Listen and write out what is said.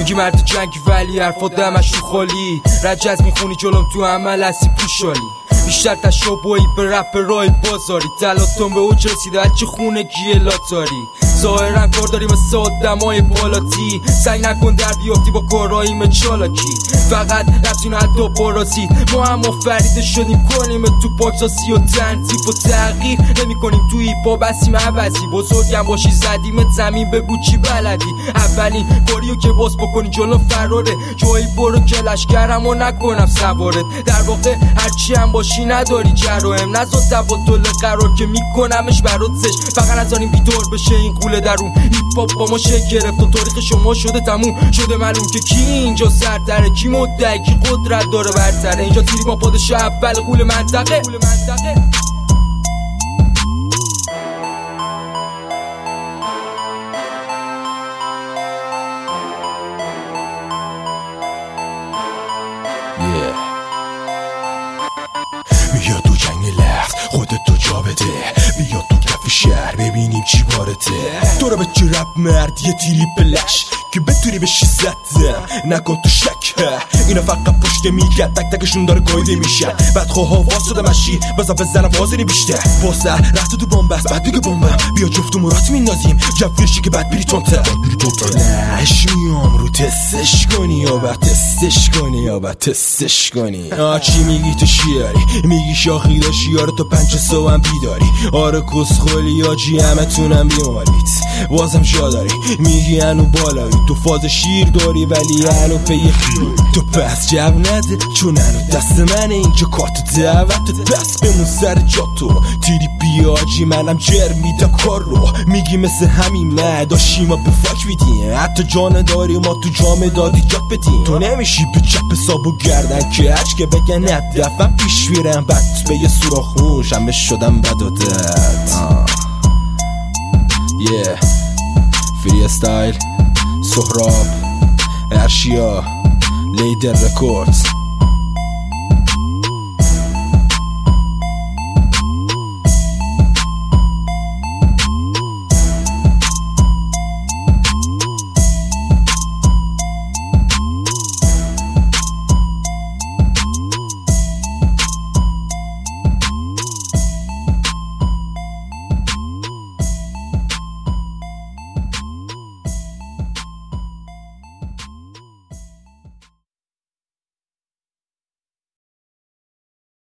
میگی مرد جنگی ولی حرفا دمش تو خالی، رجز میخونی جلوم تو عمل هستی پوشالی، بیشتر تشابهی به رپ رای بازاری، تلاتون به اوج رسیده هرچی خونه گیه لاتاری، ظاهرا کار داری مثل آدمای بالاتی، سعی نکن در بیافتی با کاراییم چالاکی، فقط رفتین حتی پاراسیت، ما هم فرید شدیم کنیم تو پاکساسی و تنظیف و تغییر نمی کنیم تو ایپا بسیم عوضی، بزرگم باشی زدیم زمین بگو چی بلدی، اولین کاریو که باز بکنی جلو فراره، جایی برو که لشکرمو نکنم سوارت، در واقع هرچی هم باشی نداری جرایم، نزد تبادل قرار که میکنمش برات زش، فقط نذاریم بیدار بشه این قوله درون، هیپ با ما شکل گرفت و تاریخ شما شده تموم شده معلوم که کی اینجا سرتره، کی مدعی کی قدرت داره برتره، اینجا تیری ما پادشاه اول قول منطقه. بیا تو جنگ لفت خودت تو جا بده، بیا تو کف شهر ببینیم چی بارته، تو رو به چی رپ مرد یه تیری بلش که بتونی بشی زدم نکن تو شک، اینا فقط پشت میگن تک تکشون داره گایده میشن، بعد خواه واسه مشی بزا بزنم وازنی بیشتر واسه رفت تو بومبست بعد دیگه بومبم، بیا جفت و مرات میندازیم جفیرشی که بعد بری تونته نش میام رو تستش کنی یا بعد تستش کنی یا بعد تستش کنی، چی میگی تو شیاری میگی شاخی داشی یارو تو 5 صبح هم بیداری، آره کسخولی آجی همه تونم بیماریت بازم جا داری، میگی هنو بالایی تو فاز شیر داری ولی هنو پی خیلی، تو پس جو نده چون هنو دست منه اینجا کارت دعوت دست بمون سر جا تو تیری بیاجی منم جر میدم کار رو، میگی مثل همین مداشی ما به فاک میدیم، حتی جان داری ما تو جامه دادی جات بدیم، تو نمیشی به چپ حساب و گردن که هچ که بگن ندفم پیش میرم بعد به یه سوراخون شمه شدم بدادت فری استایل سهراب ارشیا لیدر رکوردز.